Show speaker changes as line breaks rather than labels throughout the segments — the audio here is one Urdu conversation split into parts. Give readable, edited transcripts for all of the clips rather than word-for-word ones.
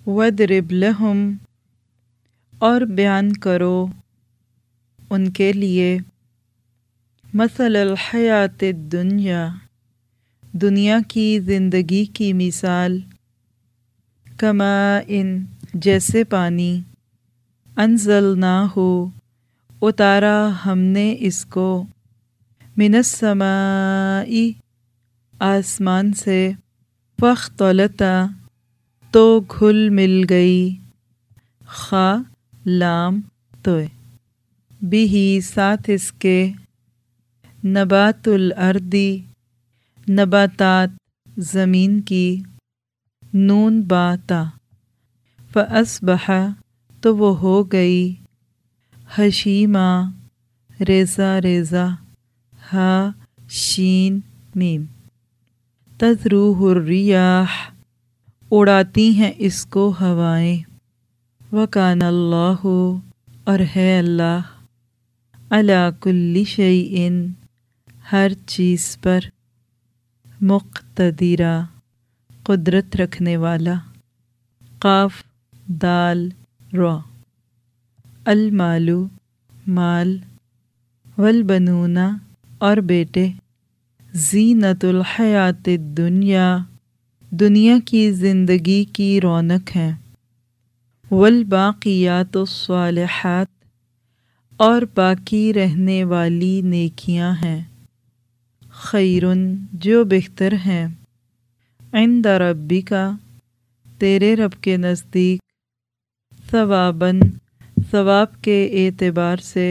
وَاضْرِبْ لَهُمْ، اور بیان کرو ان کے لیے، مثل الحیات الدنیا، دنیا کی زندگی کی مثال، کماء، جیسے پانی، انزلناہ، اتارا ہم نے اس کو، من السماء، آسمان سے، فاختلط، تو گھل مل گئی، خا لام توئے، بھی ساتھ اس کے، نبات الارضی، نباتات زمین کی، نون باتا، فاصبح، تو وہ ہو گئی، ہشیما، ریزہ ریزہ، ہا شین میم، تذروہ الریاح، اڑاتی ہیں اس کو ہوائیں، وکان اللہ، اور ہے اللہ، علی کل شیء، ہر چیز پر، مقتدرا، قدرت رکھنے والا، قاف دال را، المال، مال، والبنون، اور بیٹے، زینت الحیات الدنیا، دنیا کی زندگی کی رونق ہیں، والباقیات الصالحات، اور باقی رہنے والی نیکیاں ہیں، خیرن، جو بہتر ہیں، عند ربک، تیرے رب کے نزدیک، ثواباً، ثواب کے اعتبار سے،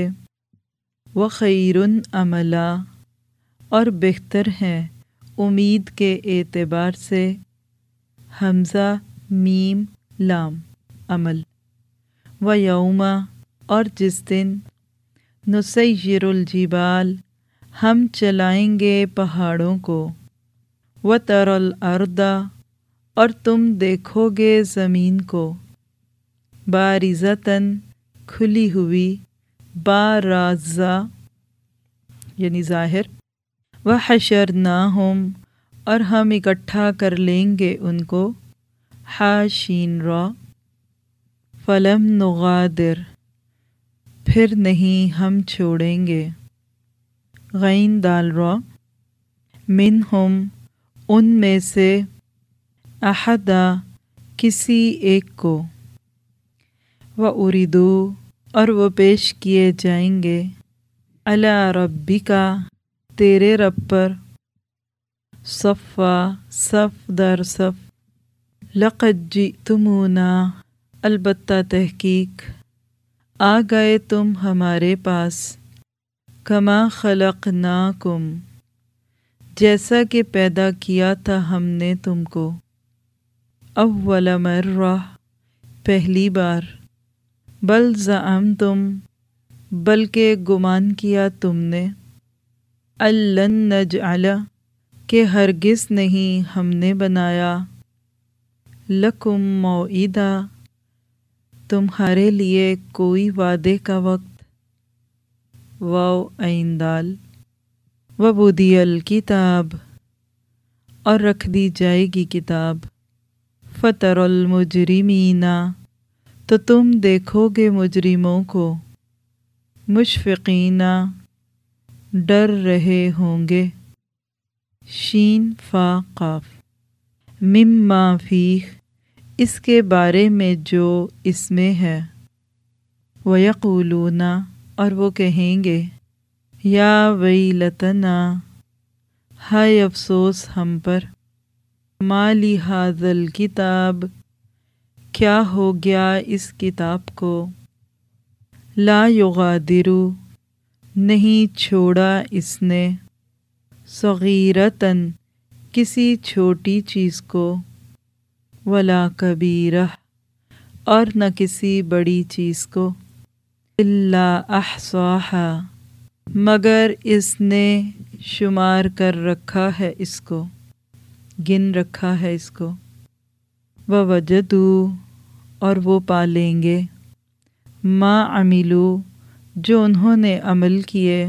وخیرن عملا، اور بہتر ہیں امید کے اعتبار سے، حمزہ میم لام، عمل، ویوم، اور جس دن، نسیر الجبال، ہم چلائیں گے پہاڑوں کو، وتری الارض، اور تم دیکھو گے زمین کو، بارزۃً، کھلی ہوئی، بارازہ، یعنی ظاہر، وحشرناہم، اور ہم اکٹھا کر لیں گے ان کو، حاشین را، فلم نغادر، پھر نہیں ہم چھوڑیں گے، غین دال را، منہم، ان میں سے، احدا، کسی ایک کو، وَأُرِدُوا، اور وہ پیش کیے جائیں گے، علی ربک، تیرے رب پر، صفا، صف در صف، لقد جئتمونا، البتہ تحقیق، آ گئے تم ہمارے پاس، کما خلقناکم، جیسا کہ پیدا کیا تھا ہم نے تم کو، اول مرہ، پہلی بار، بل زعمتم، بلکہ گمان کیا تم نے، ان لن نجعل، کہ ہرگز نہیں ہم نے بنایا، لکم موعدا، تمہارے لیے کوئی وعدے کا وقت، واو عین دال، وبدی الکتاب، اور رکھ دی جائے گی کتاب، فتر المجرمین، تو تم دیکھو گے مجرموں کو، مشفقین، ڈر رہے ہوں گے، شین فا قاف، مما فیہ، اس کے بارے میں جو اس میں ہے، ویقولون، اور وہ کہیں گے، یا ویلتنا، ہائے افسوس ہم پر، ما لہذا الکتاب، کیا ہو گیا اس کتاب کو، لا یغادر، نہیں چھوڑا اس نے، صغیرۃً، کسی چھوٹی چیز کو، ولا کبیرہ، اور نہ کسی بڑی چیز کو، الا احصاہا، مگر اس نے شمار کر رکھا ہے اس کو، گن رکھا ہے اس کو، ووجدوا، اور وہ پا لیں گے، ما عملوا، جو انہوں نے عمل کیے،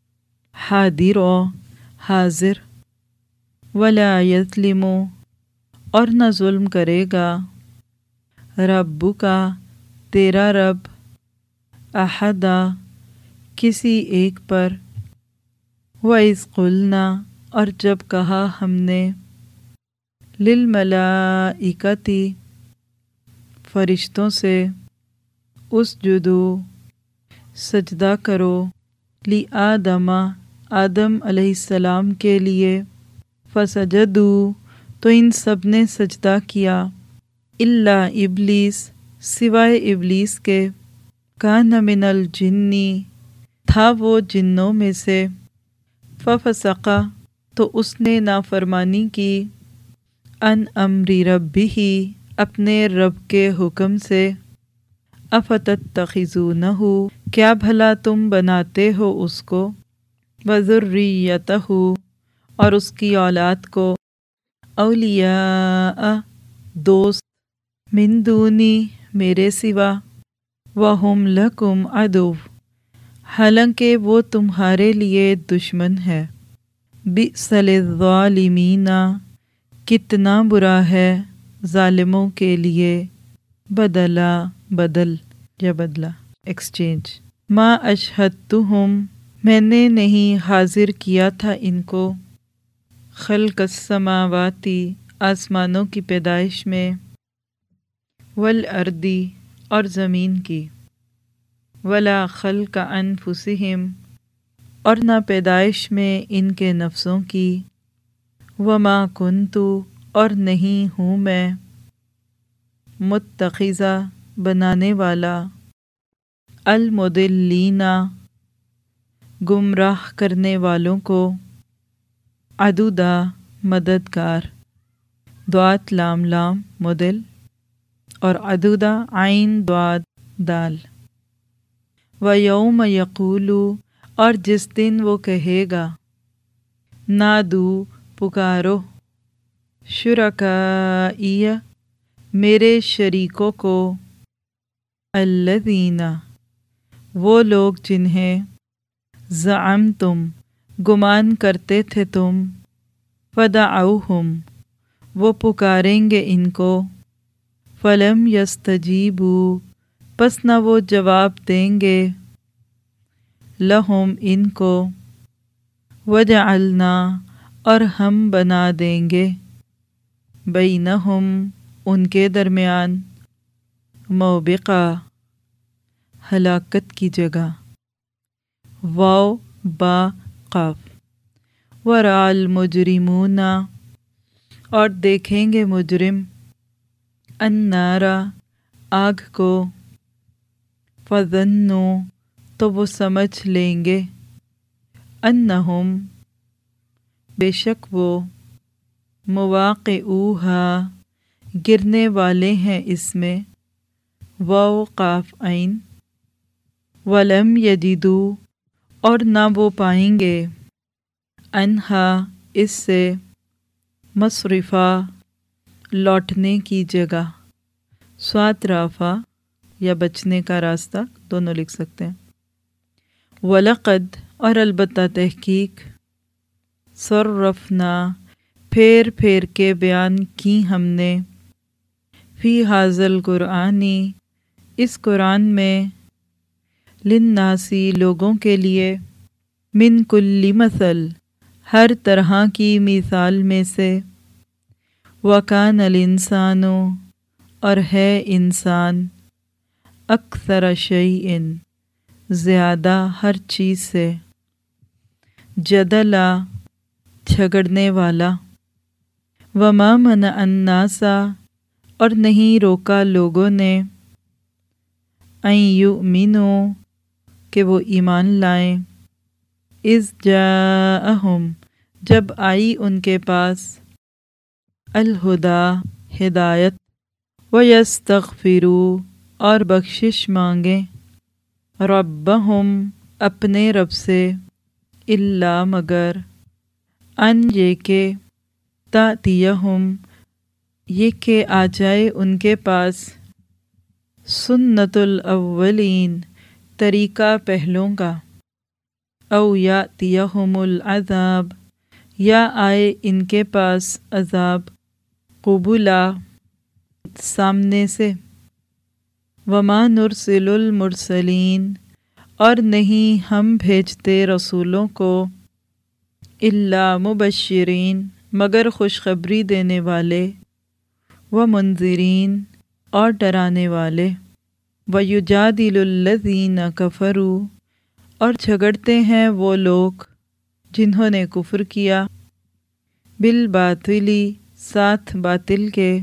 حاضرا، حاضر، ولا یظلم، اور نہ ظلم کرے گا، रब्बुका तेरा रब, अहदा किसी एक पर, वइज़ क़ुलना और जब कहा हमने, लिल मलाइकति फरिश्तों से, उसजुदू सजदा करो, ली आदमा आदम अलैहिस्सलाम के लिए, फसजदू तो इन सब ने सजदा किया, इल्ला इब्लीस सिवाय इब्लीस के, कान मिनल जिन्नी था वो जिन्नों में से, फफसका तो उसने नाफरमानी की, अन अम्री रब्बिही अपने रब के हुक्म से, अफतत्तखिज़ूनहु क्या भला तुम बनाते हो उसको, वज़ुर्रियतहु और उसकी औलाद को, औलिया दोस्त, मिन दूनी मेरे सिवा, वहुम लकुम अदुव हालांकि वो तुम्हारे लिए दुश्मन है, बिसलिज़्ज़ालिमीना कितना बुरा है ज़ालिमों के लिए, बदला बदल या बदला एक्सचेंज, मा अशहदतुहुम मैंने नहीं हाजिर किया था इनको, खल्क़स समावाती आसमानों की पैदाइश में, वल अर्दी और ज़मीन की, वला खल्क़ अनफुसिहिम और ना पैदाइश में इनके नफ्सों की, वमा कुन्तु और नहीं हूँ मैं, मुत्तखिज़ा बनाने वाला, अल मुदिल्लीना गुमराह करने वालों को, अदुदा मददगार, द्वात लाम लाम मुदिल और अदुदा आइन द्वात दाल, व यौम यक़ूलु और जिस दिन वो कहेगा, नादू पुकारो, शुरकाइया मेरे शरीकों को, अल्लज़ीना वो लोग जिन्हें, ज़अमतुम गुमान करते थे तुम, फदअउहुम वो पुकारेंगे इनको, फलम यस्तजीबू पस न वो जवाब देंगे, लहुम इनको, वजअलना और हम बना देंगे, बैनहुम उनके दरमियान, मौबिक़ा हलाकत की जगह, वाव बा क़ाफ, वराल मुजरिमूना और देखेंगे मुजरिम, अन्नारा आग को, फ़ज़न्नु तो वो समझ लेंगे, अन्नहुम बेशक वो, मुवाक़िऊहा गिरने वाले हैं इसमें, वाव क़ाफ ऐन, वलम यजिदू और ना वो पाएंगे, अन्हा इससे, मसरिफ़ा लौटने की जगह, स्वात राफ़ा या बचने का रास्ता दोनों लिख सकते हैं, वलक़द और अलबत्ता तहकीक, सर्रफ़ना फेर फेर के बयान की हमने, फ़ी हाज़ल कुरआनी इस कुरान में, लिन्नासी लोगों के लिए, मिन कुल्ली मसल हर तरह की मिसाल में से, वकानल इंसानो और है इंसान, अक्सर शैइन ज़्यादा हर चीज़ से, जदला झगड़ने वाला, वमा मन अन्नासा और नहीं रोका लोगों ने, ऐ युमिनो कि वो ईमान लाएं, इज़ जाअहुम जब आई उनके पास, अल हुदा हिदायत, व यस्तग़फिरू और बख्शिश मांगें, रब्बहुम अपने रब से, इल्ला मगर, अन ये के, तातियहुम ये के आ जाए उनके पास, सुन्नतुल अव्वलीन तरीका पहलों का, औ यातियहुमुल अज़ाब या आए इनके पास अज़ाब, क़ुबुला सामने से, وما نرسل المرسلین، اور نہیں ہم بھیجتے رسولوں کو، الا مبشرین، مگر خوشخبری دینے والے، ومنذرین، اور ڈرانے والے، ویجادل الذین کفروا، اور جھگڑتے ہیں وہ لوگ جنہوں نے کفر کیا، بالباطلی، ساتھ باطل کے،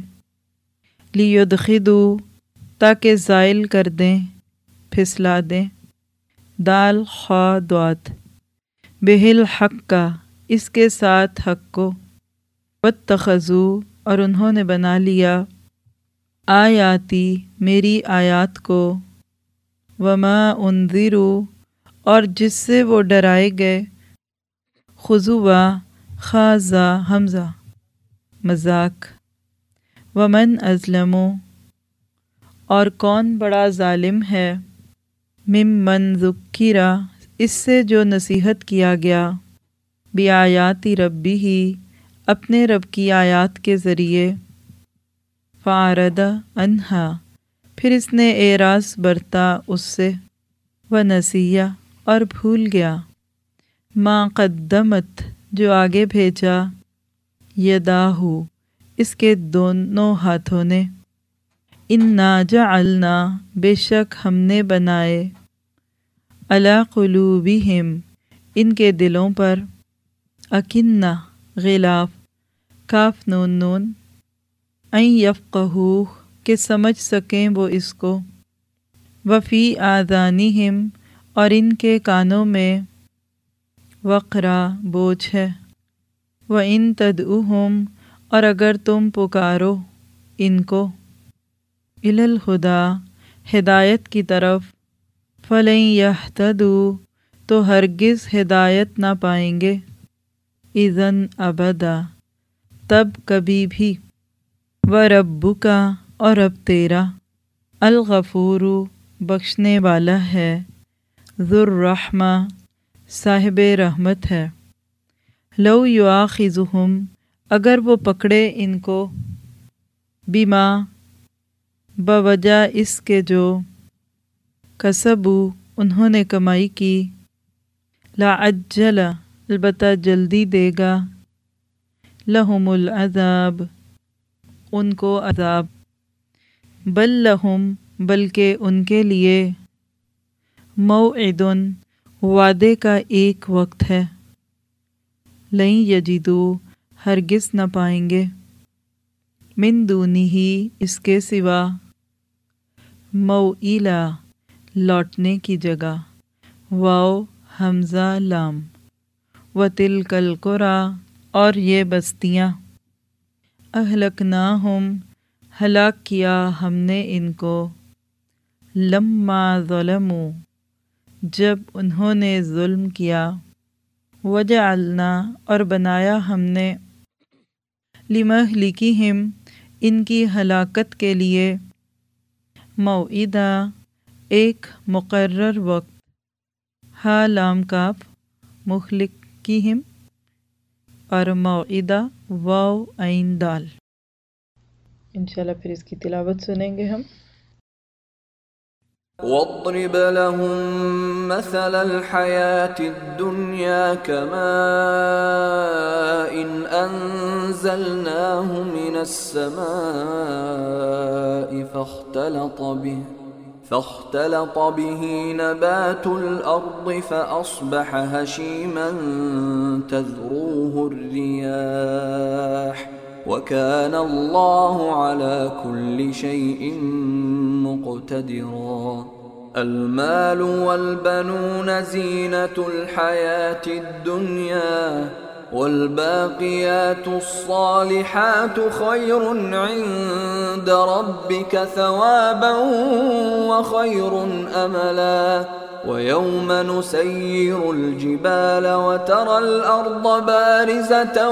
لیدخدوا، تاکہ زائل کر دیں، پھسلا دیں، دال خا دعات، بہل حق کا، اس کے ساتھ حق کو، واتخذوا، اور انہوں نے بنا لیا، آیاتی، میری آیات کو، وما انذروا، اور جس سے وہ ڈرائے گئے، خضوع، خاضا حمزہ، مذاق، ومن ازلم، اور کون بڑا ظالم ہے، ممن ذکرہ، اس سے جو نصیحت کیا گیا، بآیات ربہ، اپنے رب کی آیات کے ذریعے، فاعرض عنہا، پھر اس نے اعراض برتا اس سے، ونسیہ، اور بھول گیا، ما قدمت، جو آگے بھیجا، یداہ، اس کے دونوں ہاتھوں نے، انا جعلنا، بے شک ہم نے بنائے، علی قلوبہم، ان کے دلوں پر، اکنہ، غلاف، کاف نون نون، ان یفقہوہ، کہ سمجھ سکیں وہ اس کو، وفی آذانہم، اور ان کے کانوں میں، وقرا، بوجھ ہے، وَإِن تَدْعُوهُمْ، اور اگر تم پکارو ان کو، إِلَى الْهُدَى، ہدایت کی طرف، فَلَن يَهْتَدُوا، تو ہرگز ہدایت نہ پائیں گے، اذن ابدا، تب کبھی بھی، وَرَبُّكَ، اور رب تیرا، الغفور، بخشنے والا ہے، ذو الرحمہ، صاحب رحمت ہے، لو یؤاخذہم، اگر وہ پکڑے ان کو، بما، بوجہ اس کے جو، کسبوا، انہوں نے کمائی کی، لعجل، البتہ جلدی دے گا، لہم العذاب، ان کو عذاب، بل لہم، بلکہ ان کے لیے، موعد، وعدے کا ایک وقت ہے، لن یجدوا، ہرگز نہ پائیں گے، من دونہ، اس کے سوا، موئلا، لوٹنے کی جگہ، واو حمزہ لام، وتلک القری، اور یہ بستیاں، اہلکناہم، ہلاک کیا ہم نے ان کو، لما ظلموا، جب انہوں نے ظلم کیا، وجعلنا، اور بنایا ہم نے، لمہلکہم، ان کی ہلاکت کے لیے، موعدا، ایک مقرر وقت، ہا لام کاف، مہلکہم، اور موعدہ واو عین دال۔ انشاءاللہ پھر اس کی تلاوت سنیں گے ہم۔
واضرب لهم مثل الحياة الدنيا كماء أنزلناه من السماء فاختلط به نبات الأرض فأصبح هشيما تذروه الرياح وكان الله على كل شيء مقتدرا المال والبنون زينة الحياة الدنيا والباقيات الصالحات خير عند ربك ثوابا وخير أملا ويوم نسير الجبال وترى الأرض بارزة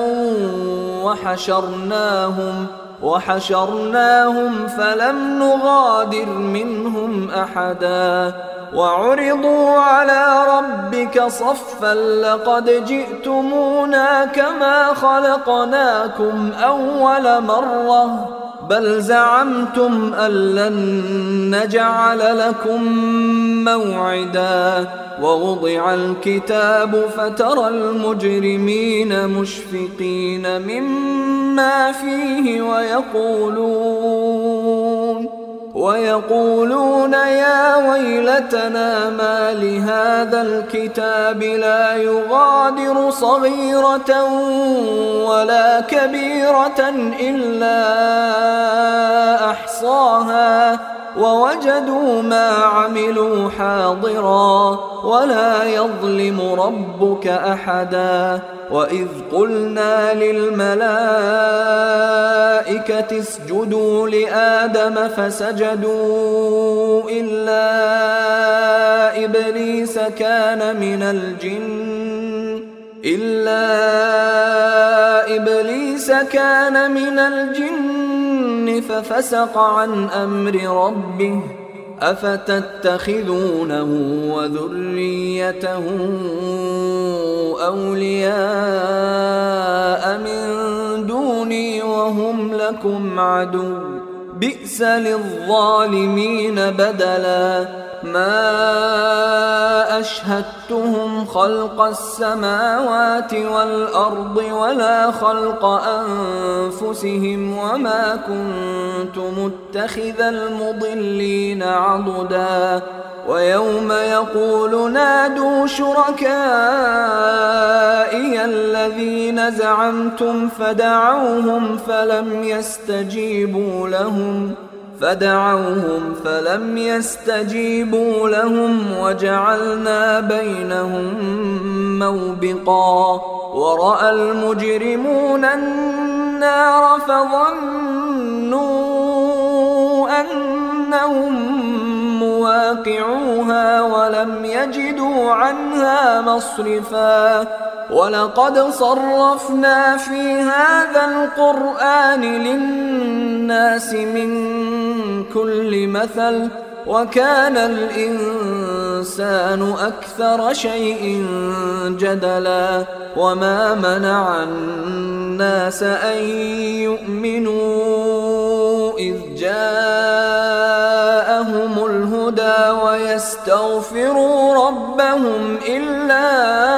وحشرناهم فلم نغادر منهم أحدا وعرضوا على ربك صفا لقد جئتمونا كما خلقناكم أول مرة بل زعمتم أن لن نجعل لكم موعدا ووضع الكتاب فترى المجرمين مشفقين مما فيه ويقولون يا ويلتنا ما لهذا الكتاب لا يغادر صغيرة ولا كبيرة إلا أحصاها ووجدوا ما عملوا حاضرا ولا يظلم ربك أحدا وإذ قلنا للملائكة اسجدوا لآدم فسجدوا إلا إبليس كان من الجن ففسق عن أمر ربه أفتتخذونه وذريته أولياء من دوني وهم لكم عدو بئس للظالمين بدلا ما أشهدتهم خلق السماوات والأرض ولا خلق أنفسهم وما كنت متخذ المضلين عضدا ويوم يقول نادوا شركائي الذين زعمتم فدعوهم فلم يستجيبوا لهم وجعلنا بينهم موبقا ورأى المجرمون النار فظنوا أنهم مواقعوها ولم يجدوا عنها مصرفا ولقد صرفنا في هذا القرآن للناس من كل مثل وكان الإنسان أكثر شيء جدلا وما منع الناس أن يؤمنوا إذ جاءهم الهدى ويستغفروا ربهم إلا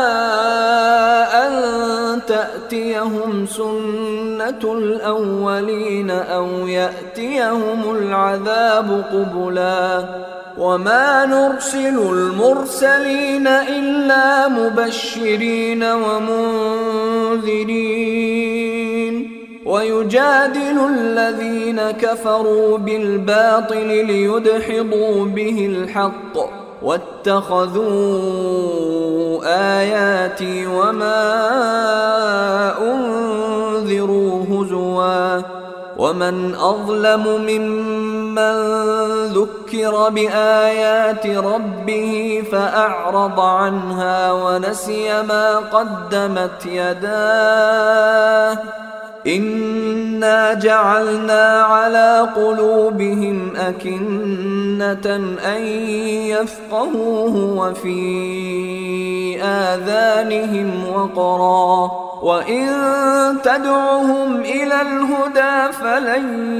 أن تأتيهم سنة الأولين أو يأتيهم العذاب قبلا وما نرسل المرسلين إلا مبشرين ومنذرين ويجادل الذين كفروا بالباطل ليدحضوا به الحق واتخذوا آياتي وما أنذروا هزوا ومن أظلم ممن ذكر بآيات ربه فأعرض عنها ونسي ما قدمت يداه إنا جعلنا على قلوبهم أكنة أن يفقهوه وفي آذانهم وقرا وإن تدعهم إلى الهدى فلن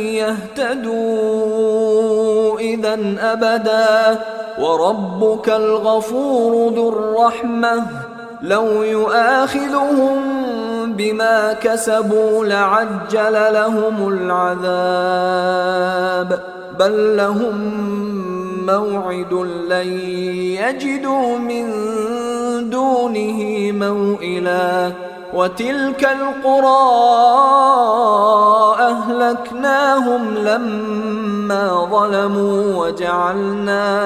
يهتدوا إذا أبدا وربك الغفور ذو الرحمة لو يؤاخذهم بما كسبوا لعجل لهم العذاب بل لهم موعد لن يجدوا من دونه موئلا وتلك القرى أهلكناهم لما ظلموا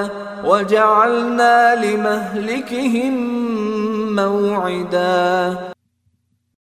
وجعلنا لمهلكهم موعدا